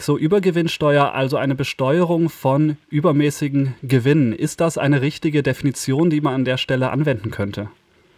So Übergewinnsteuer, also eine Besteuerung von übermäßigen Gewinnen. Ist das eine richtige Definition, die man an der Stelle anwenden könnte?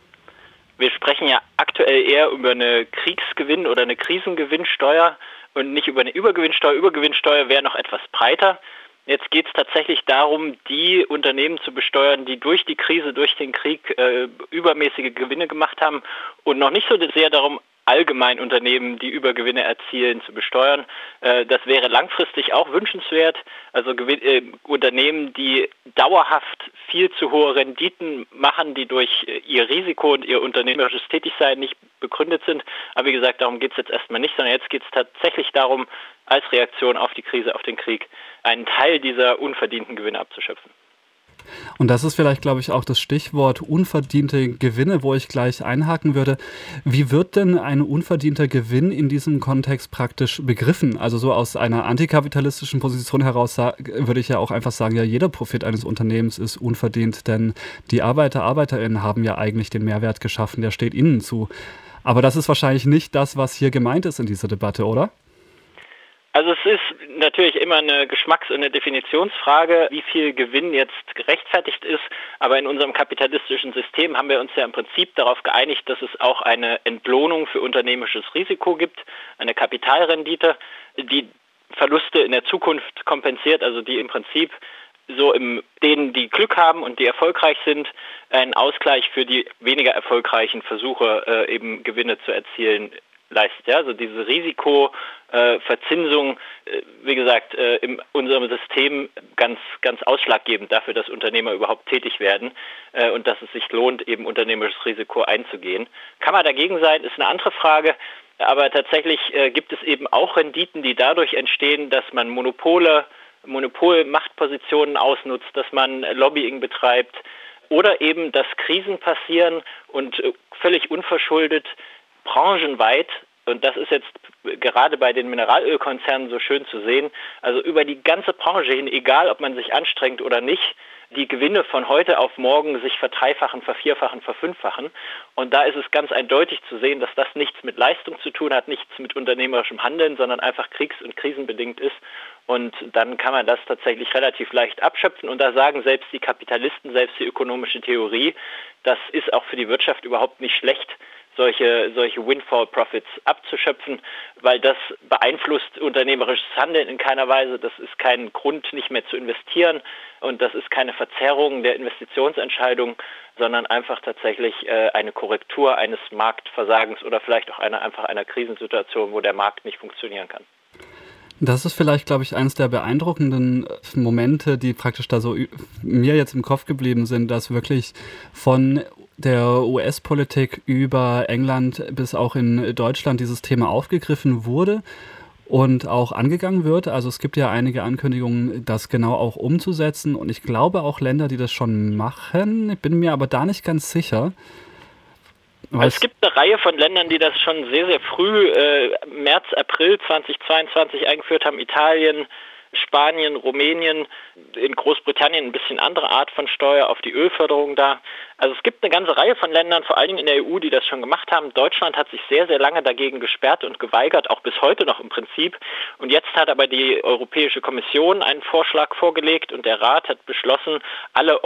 Wir sprechen ja aktuell eher über eine Kriegsgewinn- oder eine Krisengewinnsteuer und nicht über eine Übergewinnsteuer. Übergewinnsteuer wäre noch etwas breiter. Jetzt geht es tatsächlich darum, die Unternehmen zu besteuern, die durch die Krise, durch den Krieg übermäßige Gewinne gemacht haben und noch nicht so sehr darum, allgemein Unternehmen, die Übergewinne erzielen, zu besteuern. Das wäre langfristig auch wünschenswert. Also Unternehmen, die dauerhaft viel zu hohe Renditen machen, die durch ihr Risiko und ihr unternehmerisches Tätigsein nicht begründet sind. Aber wie gesagt, darum geht es jetzt erstmal nicht, sondern jetzt geht es tatsächlich darum, als Reaktion auf die Krise, auf den Krieg, einen Teil dieser unverdienten Gewinne abzuschöpfen. Und das ist vielleicht, glaube ich, auch das Stichwort unverdiente Gewinne, wo ich gleich einhaken würde. Wie wird denn ein unverdienter Gewinn in diesem Kontext praktisch begriffen? Also so aus einer antikapitalistischen Position heraus würde ich ja auch einfach sagen, ja, jeder Profit eines Unternehmens ist unverdient, denn die ArbeiterInnen haben ja eigentlich den Mehrwert geschaffen, der steht ihnen zu. Aber das ist wahrscheinlich nicht das, was hier gemeint ist in dieser Debatte, oder? Also es ist natürlich immer eine Geschmacks- und eine Definitionsfrage, wie viel Gewinn jetzt gerechtfertigt ist. Aber in unserem kapitalistischen System haben wir uns ja im Prinzip darauf geeinigt, dass es auch eine Entlohnung für unternehmerisches Risiko gibt, eine Kapitalrendite, die Verluste in der Zukunft kompensiert, also die im Prinzip denen, die Glück haben und die erfolgreich sind, einen Ausgleich für die weniger erfolgreichen Versuche, eben Gewinne zu erzielen, leistet. Ja? Also diese Risikoverzinsung, wie gesagt, in unserem System ganz, ganz ausschlaggebend dafür, dass Unternehmer überhaupt tätig werden und dass es sich lohnt, eben unternehmerisches Risiko einzugehen. Kann man dagegen sein, ist eine andere Frage. Aber tatsächlich gibt es eben auch Renditen, die dadurch entstehen, dass man Monopolmachtpositionen ausnutzt, dass man Lobbying betreibt oder eben, dass Krisen passieren und völlig unverschuldet branchenweit, und das ist jetzt gerade bei den Mineralölkonzernen so schön zu sehen, also über die ganze Branche hin, egal ob man sich anstrengt oder nicht, die Gewinne von heute auf morgen sich verdreifachen, vervierfachen, verfünffachen. Und da ist es ganz eindeutig zu sehen, dass das nichts mit Leistung zu tun hat, nichts mit unternehmerischem Handeln, sondern einfach kriegs- und krisenbedingt ist. Und dann kann man das tatsächlich relativ leicht abschöpfen. Und da sagen selbst die Kapitalisten, selbst die ökonomische Theorie, das ist auch für die Wirtschaft überhaupt nicht schlecht, solche Windfall-Profits abzuschöpfen, weil das beeinflusst unternehmerisches Handeln in keiner Weise. Das ist kein Grund, nicht mehr zu investieren und das ist keine Verzerrung der Investitionsentscheidung, sondern einfach tatsächlich eine Korrektur eines Marktversagens oder vielleicht auch einfach einer Krisensituation, wo der Markt nicht funktionieren kann. Das ist vielleicht, glaube ich, eines der beeindruckenden Momente, die praktisch da so mir jetzt im Kopf geblieben sind, dass wirklich von der US-Politik über England bis auch in Deutschland dieses Thema aufgegriffen wurde und auch angegangen wird. Also es gibt ja einige Ankündigungen, das genau auch umzusetzen. Und ich glaube auch Länder, die das schon machen. Ich bin mir aber da nicht ganz sicher. Es gibt eine Reihe von Ländern, die das schon sehr, sehr früh, März, April 2022 eingeführt haben. Italien, Spanien, Rumänien, in Großbritannien ein bisschen andere Art von Steuer auf die Ölförderung da. Also es gibt eine ganze Reihe von Ländern, vor allen Dingen in der EU, die das schon gemacht haben. Deutschland hat sich sehr, sehr lange dagegen gesperrt und geweigert, auch bis heute noch im Prinzip. Und jetzt hat aber die Europäische Kommission einen Vorschlag vorgelegt und der Rat hat beschlossen, alle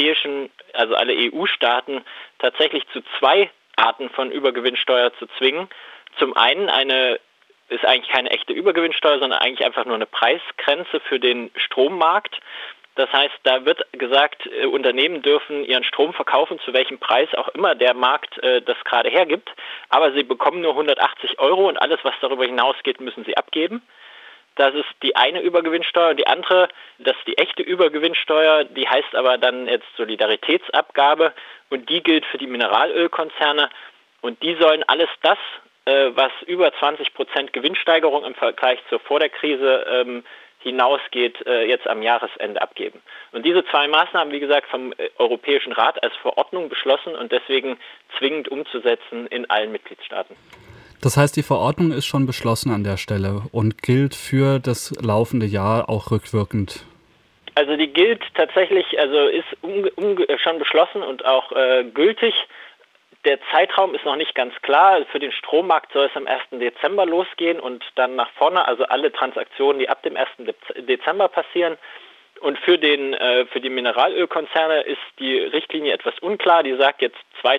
EU-Staaten tatsächlich zu 2 Arten von Übergewinnsteuer zu zwingen. Zum einen ist eigentlich keine echte Übergewinnsteuer, sondern eigentlich einfach nur eine Preisgrenze für den Strommarkt. Das heißt, da wird gesagt, Unternehmen dürfen ihren Strom verkaufen, zu welchem Preis auch immer der Markt das gerade hergibt. Aber sie bekommen nur 180 € und alles, was darüber hinausgeht, müssen sie abgeben. Das ist die eine Übergewinnsteuer. Und die andere, das ist die echte Übergewinnsteuer, die heißt aber dann jetzt Solidaritätsabgabe und die gilt für die Mineralölkonzerne. Und die sollen alles das, was über 20% Gewinnsteigerung im Vergleich zur vor der Krise hinausgeht, jetzt am Jahresende abgeben. Und diese 2 Maßnahmen, wie gesagt, vom Europäischen Rat als Verordnung beschlossen und deswegen zwingend umzusetzen in allen Mitgliedstaaten. Das heißt, die Verordnung ist schon beschlossen an der Stelle und gilt für das laufende Jahr auch rückwirkend? Also die gilt tatsächlich, also ist schon beschlossen und auch gültig. Der Zeitraum ist noch nicht ganz klar. Für den Strommarkt soll es am 1. Dezember losgehen und dann nach vorne, also alle Transaktionen, die ab dem 1. Dezember passieren. Und für die Mineralölkonzerne ist die Richtlinie etwas unklar. Die sagt jetzt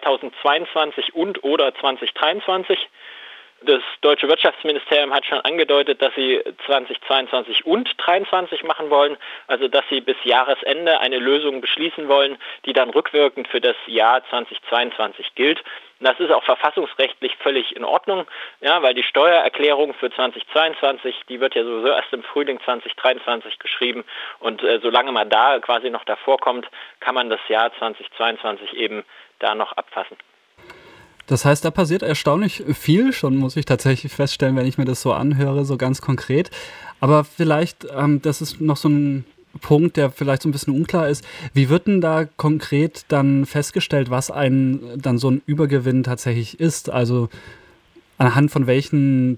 2022 und oder 2023. Das deutsche Wirtschaftsministerium hat schon angedeutet, dass sie 2022 und 2023 machen wollen, also dass sie bis Jahresende eine Lösung beschließen wollen, die dann rückwirkend für das Jahr 2022 gilt. Und das ist auch verfassungsrechtlich völlig in Ordnung, ja, weil die Steuererklärung für 2022, die wird ja sowieso erst im Frühling 2023 geschrieben und solange man da quasi noch davor kommt, kann man das Jahr 2022 eben da noch abfassen. Das heißt, da passiert erstaunlich viel schon, muss ich tatsächlich feststellen, wenn ich mir das so anhöre, so ganz konkret. Aber vielleicht, das ist noch so ein Punkt, der vielleicht so ein bisschen unklar ist. Wie wird denn da konkret dann festgestellt, was dann so ein Übergewinn tatsächlich ist? Also anhand von welchen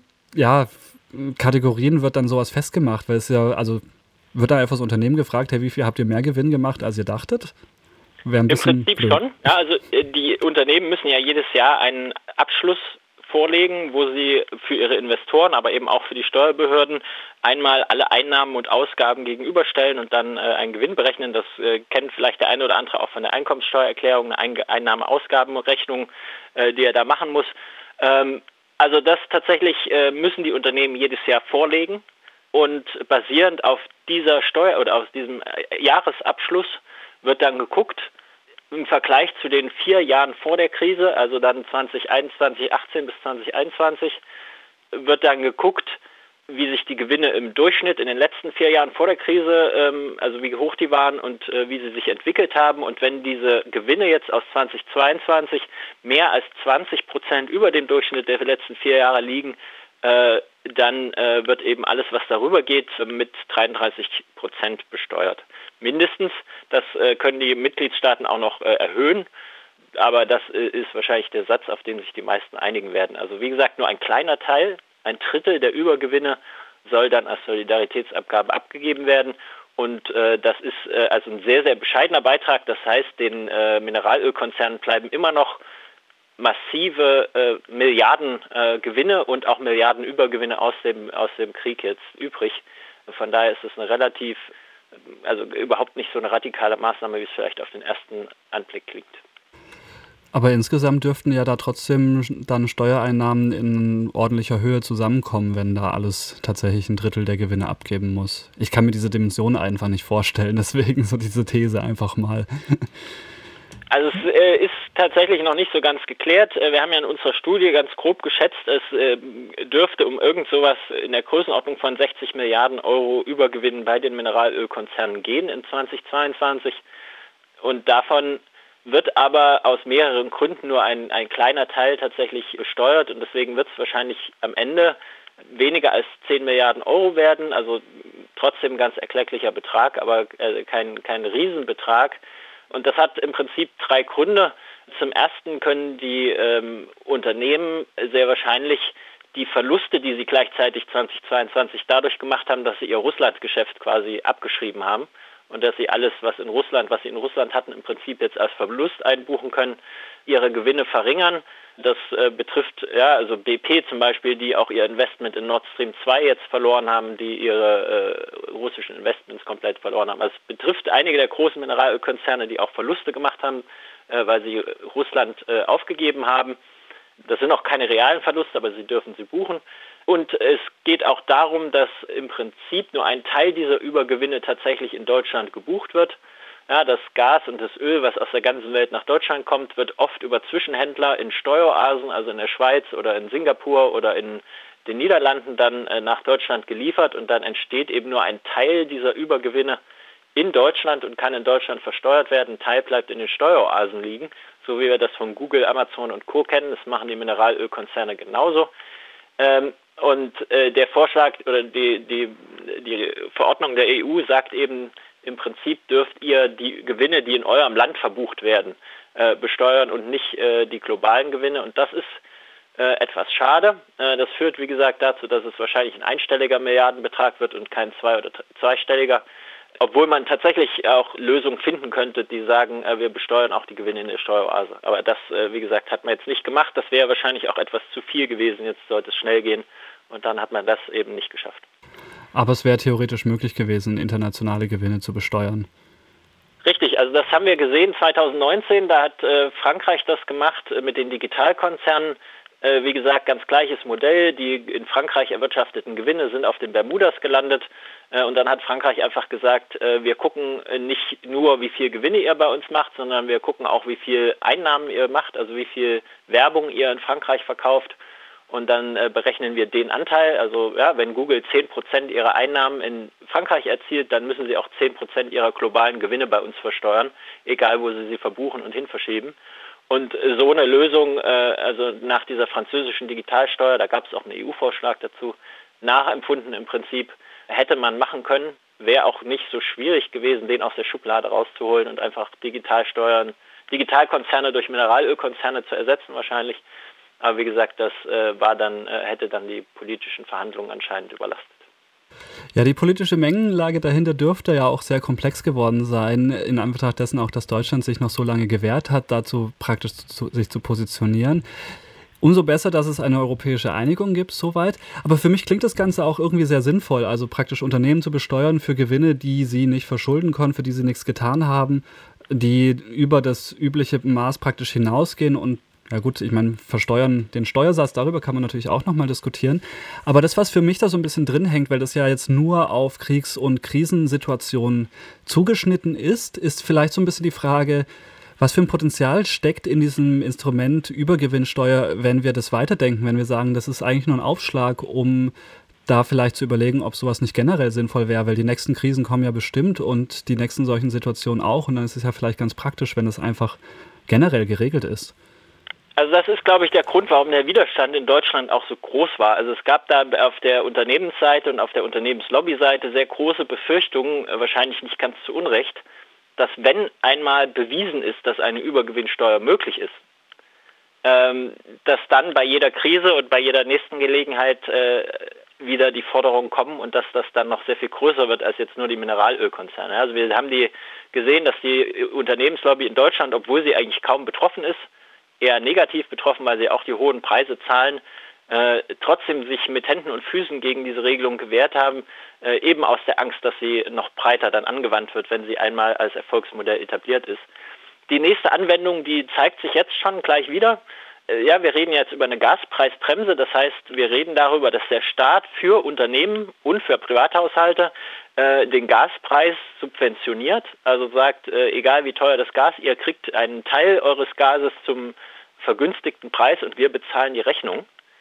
Kategorien wird dann sowas festgemacht? Weil es ja, also wird da einfach das Unternehmen gefragt, hey, wie viel habt ihr mehr Gewinn gemacht, als ihr dachtet? Im Prinzip blöd. Schon. Ja, also die Unternehmen müssen ja jedes Jahr einen Abschluss vorlegen, wo sie für ihre Investoren, aber eben auch für die Steuerbehörden einmal alle Einnahmen und Ausgaben gegenüberstellen und dann einen Gewinn berechnen. Das kennt vielleicht der eine oder andere auch von der Einkommenssteuererklärung, eine Einnahme-Ausgabenrechnung, die er da machen muss. Also das tatsächlich müssen die Unternehmen jedes Jahr vorlegen und basierend auf dieser Steuer oder auf diesem Jahresabschluss wird dann geguckt, im Vergleich zu den 4 Jahren vor der Krise, also dann 2018 bis 2021, wird dann geguckt, wie sich die Gewinne im Durchschnitt in den letzten 4 Jahren vor der Krise, also wie hoch die waren und wie sie sich entwickelt haben. Und wenn diese Gewinne jetzt aus 2022 mehr als 20% über dem Durchschnitt der letzten 4 Jahre liegen, dann wird eben alles, was darüber geht, mit 33% besteuert. Mindestens. Das können die Mitgliedstaaten auch noch erhöhen. Aber das ist wahrscheinlich der Satz, auf den sich die meisten einigen werden. Also wie gesagt, nur ein kleiner Teil, 1/3 der Übergewinne soll dann als Solidaritätsabgabe abgegeben werden. Und das ist also ein sehr, sehr bescheidener Beitrag. Das heißt, den Mineralölkonzernen bleiben immer noch massive Milliarden Gewinne und auch Milliarden Übergewinne aus dem Krieg jetzt übrig. Von daher ist es eine also überhaupt nicht so eine radikale Maßnahme, wie es vielleicht auf den ersten Anblick klingt. Aber insgesamt dürften ja da trotzdem dann Steuereinnahmen in ordentlicher Höhe zusammenkommen, wenn da alles tatsächlich 1/3 der Gewinne abgeben muss. Ich kann mir diese Dimension einfach nicht vorstellen, deswegen so diese These einfach mal. Also es ist tatsächlich noch nicht so ganz geklärt. Wir haben ja in unserer Studie ganz grob geschätzt, es dürfte um irgend sowas in der Größenordnung von 60 Milliarden Euro Übergewinn bei den Mineralölkonzernen gehen in 2022. Und davon wird aber aus mehreren Gründen nur ein kleiner Teil tatsächlich besteuert. Und deswegen wird es wahrscheinlich am Ende weniger als 10 Milliarden Euro werden. Also trotzdem ein ganz erklecklicher Betrag, aber kein Riesenbetrag. Und das hat im Prinzip 3 Gründe. Zum ersten können die Unternehmen sehr wahrscheinlich die Verluste, die sie gleichzeitig 2022 dadurch gemacht haben, dass sie ihr Russlandgeschäft quasi abgeschrieben haben und dass sie alles, was sie in Russland hatten, im Prinzip jetzt als Verlust einbuchen können, ihre Gewinne verringern. Das betrifft also BP zum Beispiel, die auch ihr Investment in Nord Stream 2 jetzt verloren haben, die ihre russischen Investments komplett verloren haben. Also es betrifft einige der großen Mineralölkonzerne, die auch Verluste gemacht haben, weil sie Russland aufgegeben haben. Das sind auch keine realen Verluste, aber sie dürfen sie buchen. Und es geht auch darum, dass im Prinzip nur ein Teil dieser Übergewinne tatsächlich in Deutschland gebucht wird. Ja, das Gas und das Öl, was aus der ganzen Welt nach Deutschland kommt, wird oft über Zwischenhändler in Steueroasen, also in der Schweiz oder in Singapur oder in den Niederlanden dann nach Deutschland geliefert und dann entsteht eben nur ein Teil dieser Übergewinne in Deutschland und kann in Deutschland versteuert werden. Ein Teil bleibt in den Steueroasen liegen, so wie wir das von Google, Amazon und Co. kennen. Das machen die Mineralölkonzerne genauso. Und der Vorschlag oder die Verordnung der EU sagt eben, im Prinzip dürft ihr die Gewinne, die in eurem Land verbucht werden, besteuern und nicht die globalen Gewinne. Und das ist etwas schade. Das führt, wie gesagt, dazu, dass es wahrscheinlich ein einstelliger Milliardenbetrag wird und kein zwei- oder zweistelliger. Obwohl man tatsächlich auch Lösungen finden könnte, die sagen, wir besteuern auch die Gewinne in der Steueroase. Aber das, wie gesagt, hat man jetzt nicht gemacht. Das wäre wahrscheinlich auch etwas zu viel gewesen. Jetzt sollte es schnell gehen. Und dann hat man das eben nicht geschafft. Aber es wäre theoretisch möglich gewesen, internationale Gewinne zu besteuern. Richtig, also das haben wir gesehen 2019. Da hat Frankreich das gemacht mit den Digitalkonzernen. Wie gesagt, ganz gleiches Modell. Die in Frankreich erwirtschafteten Gewinne sind auf den Bermudas gelandet. Und dann hat Frankreich einfach gesagt, wir gucken nicht nur, wie viel Gewinne ihr bei uns macht, sondern wir gucken auch, wie viel Einnahmen ihr macht, also wie viel Werbung ihr in Frankreich verkauft. Und dann berechnen wir den Anteil. Also ja, wenn Google 10% ihrer Einnahmen in Frankreich erzielt, dann müssen sie auch 10% ihrer globalen Gewinne bei uns versteuern, egal wo sie verbuchen und hinverschieben. Und so eine Lösung, also nach dieser französischen Digitalsteuer, da gab es auch einen EU-Vorschlag dazu, nachempfunden im Prinzip, hätte man machen können, wäre auch nicht so schwierig gewesen, den aus der Schublade rauszuholen und einfach Digitalkonzerne durch Mineralölkonzerne zu ersetzen wahrscheinlich. Aber wie gesagt, das hätte dann die politischen Verhandlungen anscheinend überlastet. Ja, die politische Mengenlage dahinter dürfte ja auch sehr komplex geworden sein, in Anbetracht dessen auch, dass Deutschland sich noch so lange gewehrt hat, dazu praktisch sich zu positionieren. Umso besser, dass es eine europäische Einigung gibt, soweit. Aber für mich klingt das Ganze auch irgendwie sehr sinnvoll, also praktisch Unternehmen zu besteuern für Gewinne, die sie nicht verschulden konnten, für die sie nichts getan haben, die über das übliche Maß praktisch hinausgehen und ja gut, ich meine, versteuern den Steuersatz, darüber kann man natürlich auch nochmal diskutieren. Aber das, was für mich da so ein bisschen drin hängt, weil das ja jetzt nur auf Kriegs- und Krisensituationen zugeschnitten ist vielleicht so ein bisschen die Frage, was für ein Potenzial steckt in diesem Instrument Übergewinnsteuer, wenn wir das weiterdenken, wenn wir sagen, das ist eigentlich nur ein Aufschlag, um da vielleicht zu überlegen, ob sowas nicht generell sinnvoll wäre, weil die nächsten Krisen kommen ja bestimmt und die nächsten solchen Situationen auch. Und dann ist es ja vielleicht ganz praktisch, wenn es einfach generell geregelt ist. Also das ist, glaube ich, der Grund, warum der Widerstand in Deutschland auch so groß war. Also es gab da auf der Unternehmensseite und auf der Unternehmenslobbyseite sehr große Befürchtungen, wahrscheinlich nicht ganz zu Unrecht, dass wenn einmal bewiesen ist, dass eine Übergewinnsteuer möglich ist, dass dann bei jeder Krise und bei jeder nächsten Gelegenheit wieder die Forderungen kommen und dass das dann noch sehr viel größer wird als jetzt nur die Mineralölkonzerne. Also wir haben gesehen, dass die Unternehmenslobby in Deutschland, obwohl sie eigentlich kaum betroffen ist, eher negativ betroffen, weil sie auch die hohen Preise zahlen, trotzdem sich mit Händen und Füßen gegen diese Regelung gewehrt haben, eben aus der Angst, dass sie noch breiter dann angewandt wird, wenn sie einmal als Erfolgsmodell etabliert ist. Die nächste Anwendung, die zeigt sich jetzt schon gleich wieder. Ja, wir reden jetzt über eine Gaspreisbremse, das heißt, wir reden darüber, dass der Staat für Unternehmen und für Privathaushalte den Gaspreis subventioniert, also sagt, egal wie teuer das Gas, ihr kriegt einen Teil eures Gases zum vergünstigten Preis und wir bezahlen die Rechnung.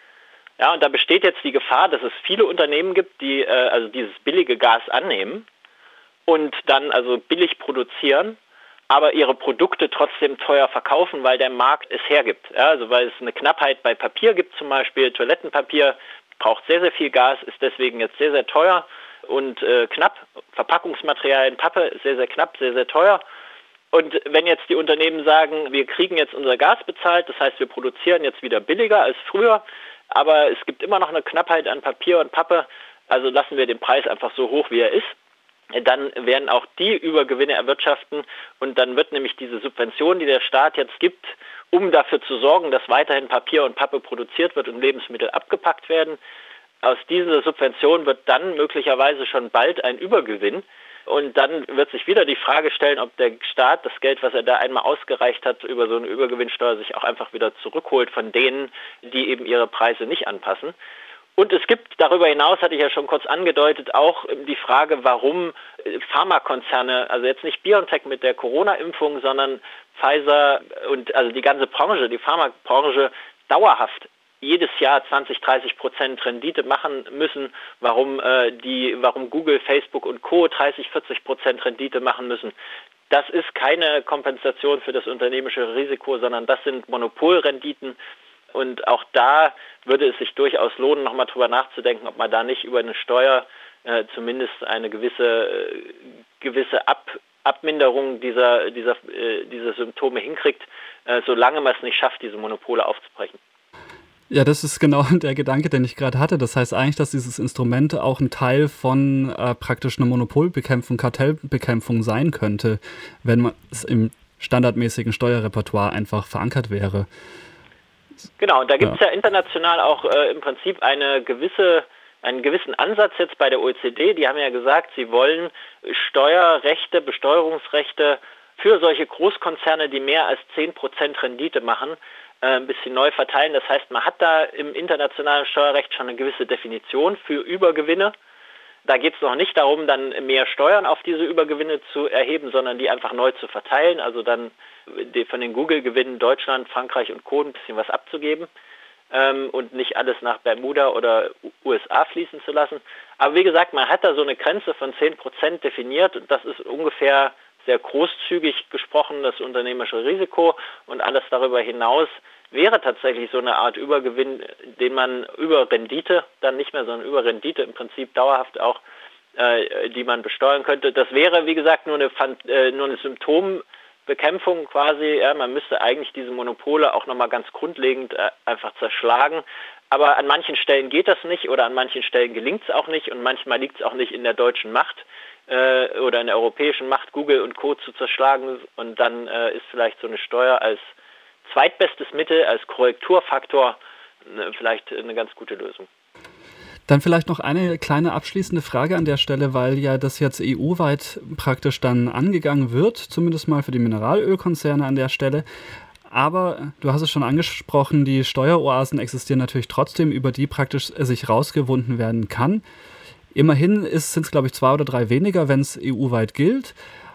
Ja, und da besteht jetzt die Gefahr, dass es viele Unternehmen gibt, die also dieses billige Gas annehmen und dann also billig produzieren, aber ihre Produkte trotzdem teuer verkaufen, weil der Markt es hergibt. Ja, also weil es eine Knappheit bei Papier gibt zum Beispiel. Toilettenpapier braucht sehr, sehr viel Gas, ist deswegen jetzt sehr, sehr teuer und knapp. Verpackungsmaterialien, Pappe ist sehr, sehr knapp, sehr, sehr teuer. Und wenn jetzt die Unternehmen sagen, wir kriegen jetzt unser Gas bezahlt, das heißt, wir produzieren jetzt wieder billiger als früher, aber es gibt immer noch eine Knappheit an Papier und Pappe, also lassen wir den Preis einfach so hoch, wie er ist, dann werden auch die Übergewinne erwirtschaften und dann wird nämlich diese Subvention, die der Staat jetzt gibt, um dafür zu sorgen, dass weiterhin Papier und Pappe produziert wird und Lebensmittel abgepackt werden, aus dieser Subvention wird dann möglicherweise schon bald ein Übergewinn. Und dann wird sich wieder die Frage stellen, ob der Staat das Geld, was er da einmal ausgereicht hat, über so eine Übergewinnsteuer sich auch einfach wieder zurückholt von denen, die eben ihre Preise nicht anpassen. Und es gibt darüber hinaus, hatte ich ja schon kurz angedeutet, auch die Frage, warum Pharmakonzerne, also jetzt nicht BioNTech mit der Corona-Impfung, sondern Pfizer und also die ganze Branche, die Pharmabranche dauerhaft jedes Jahr 20-30% Rendite machen müssen, warum Google, Facebook und Co. 30-40% Rendite machen müssen. Das ist keine Kompensation für das unternehmerische Risiko, sondern das sind Monopolrenditen. Und auch da würde es sich durchaus lohnen, nochmal drüber nachzudenken, ob man da nicht über eine Steuer zumindest eine gewisse Abminderung dieser Symptome hinkriegt, solange man es nicht schafft, diese Monopole aufzubrechen. Ja, das ist genau der Gedanke, den ich gerade hatte. Das heißt eigentlich, dass dieses Instrument auch ein Teil von praktisch einer Monopolbekämpfung, Kartellbekämpfung sein könnte, wenn man es im standardmäßigen Steuerrepertoire einfach verankert wäre. Genau, und da gibt Ja. es ja international auch im Prinzip einen gewissen Ansatz jetzt bei der OECD. Die haben ja gesagt, sie wollen Steuerrechte, Besteuerungsrechte für solche Großkonzerne, die mehr als 10% Rendite machen, ein bisschen neu verteilen. Das heißt, man hat da im internationalen Steuerrecht schon eine gewisse Definition für Übergewinne. Da geht es noch nicht darum, dann mehr Steuern auf diese Übergewinne zu erheben, sondern die einfach neu zu verteilen. Also dann von den Google-Gewinnen Deutschland, Frankreich und Co. ein bisschen was abzugeben und nicht alles nach Bermuda oder USA fließen zu lassen. Aber wie gesagt, man hat da so eine Grenze von 10% definiert und das ist ungefähr sehr großzügig gesprochen, das unternehmerische Risiko, und alles darüber hinaus wäre tatsächlich so eine Art Übergewinn, den man über Rendite, dann nicht mehr, sondern über Rendite im Prinzip dauerhaft auch, die man besteuern könnte. Das wäre, wie gesagt, nur eine Symptombekämpfung quasi. Ja, man müsste eigentlich diese Monopole auch nochmal ganz grundlegend einfach zerschlagen. Aber an manchen Stellen geht das nicht oder an manchen Stellen gelingt es auch nicht und manchmal liegt es auch nicht in der deutschen Macht oder in der europäischen Macht, Google und Co. zu zerschlagen, und dann ist vielleicht so eine Steuer als zweitbestes Mittel, als Korrekturfaktor vielleicht eine ganz gute Lösung. Dann vielleicht noch eine kleine abschließende Frage an der Stelle, weil ja das jetzt EU-weit praktisch dann angegangen wird, zumindest mal für die Mineralölkonzerne an der Stelle. Aber du hast es schon angesprochen, die Steueroasen existieren natürlich trotzdem, über die praktisch sich rausgewunden werden kann. Immerhin sind es, glaube ich, 2 oder 3 weniger, wenn es EU-weit gilt.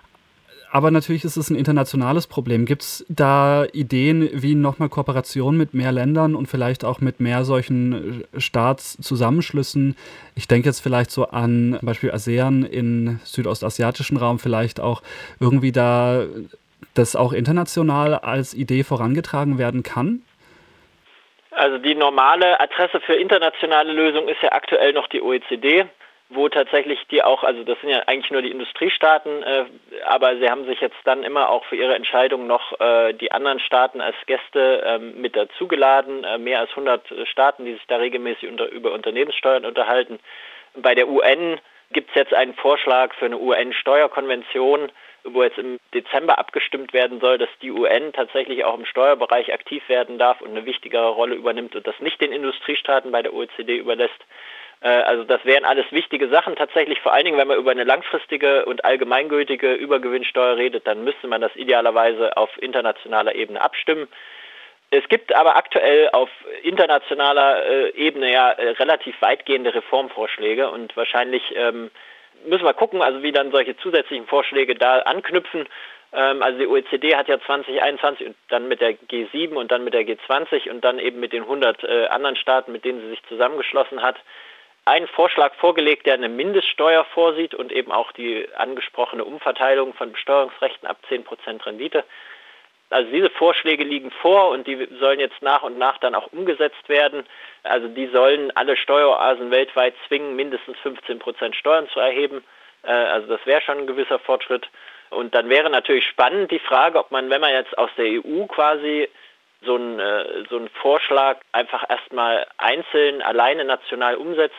Aber natürlich ist es ein internationales Problem. Gibt es da Ideen, wie nochmal Kooperation mit mehr Ländern und vielleicht auch mit mehr solchen Staatszusammenschlüssen? Ich denke jetzt vielleicht so an zum Beispiel ASEAN im südostasiatischen Raum, vielleicht auch irgendwie da, das auch international als Idee vorangetragen werden kann? Also die normale Adresse für internationale Lösungen ist ja aktuell noch die OECD, wo tatsächlich die auch, also das sind ja eigentlich nur die Industriestaaten, aber sie haben sich jetzt dann immer auch für ihre Entscheidung noch die anderen Staaten als Gäste mit dazugeladen, mehr als 100 Staaten, die sich da regelmäßig über Unternehmenssteuern unterhalten. Bei der UN gibt es jetzt einen Vorschlag für eine UN-Steuerkonvention, wo jetzt im Dezember abgestimmt werden soll, dass die UN tatsächlich auch im Steuerbereich aktiv werden darf und eine wichtigere Rolle übernimmt und das nicht den Industriestaaten bei der OECD überlässt. Also das wären alles wichtige Sachen. Tatsächlich, vor allen Dingen, wenn man über eine langfristige und allgemeingültige Übergewinnsteuer redet, dann müsste man das idealerweise auf internationaler Ebene abstimmen. Es gibt aber aktuell auf internationaler Ebene ja relativ weitgehende Reformvorschläge und wahrscheinlich müssen wir gucken, also wie dann solche zusätzlichen Vorschläge da anknüpfen. Also die OECD hat ja 2021 und dann mit der G7 und dann mit der G20 und dann eben mit den 100 anderen Staaten, mit denen sie sich zusammengeschlossen hat, einen Vorschlag vorgelegt, der eine Mindeststeuer vorsieht und eben auch die angesprochene Umverteilung von Besteuerungsrechten ab 10% Rendite. Also diese Vorschläge liegen vor und die sollen jetzt nach und nach dann auch umgesetzt werden. Also die sollen alle Steueroasen weltweit zwingen, mindestens 15% Steuern zu erheben. Also das wäre schon ein gewisser Fortschritt. Und dann wäre natürlich spannend die Frage, ob man, wenn man jetzt aus der EU quasi so einen Vorschlag einfach erstmal einzeln, alleine national umsetzt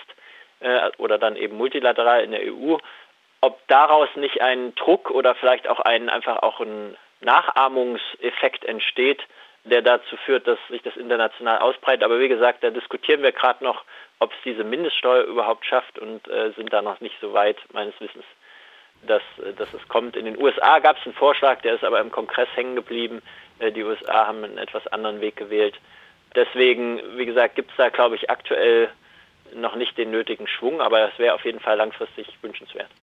oder dann eben multilateral in der EU, ob daraus nicht ein Druck oder vielleicht auch einfach auch ein Nachahmungseffekt entsteht, der dazu führt, dass sich das international ausbreitet. Aber wie gesagt, da diskutieren wir gerade noch, ob es diese Mindeststeuer überhaupt schafft und sind da noch nicht so weit, meines Wissens, dass es kommt. In den USA gab es einen Vorschlag, der ist aber im Kongress hängen geblieben. Die USA haben einen etwas anderen Weg gewählt. Deswegen, wie gesagt, gibt es da, glaube ich, aktuell noch nicht den nötigen Schwung, aber es wäre auf jeden Fall langfristig wünschenswert.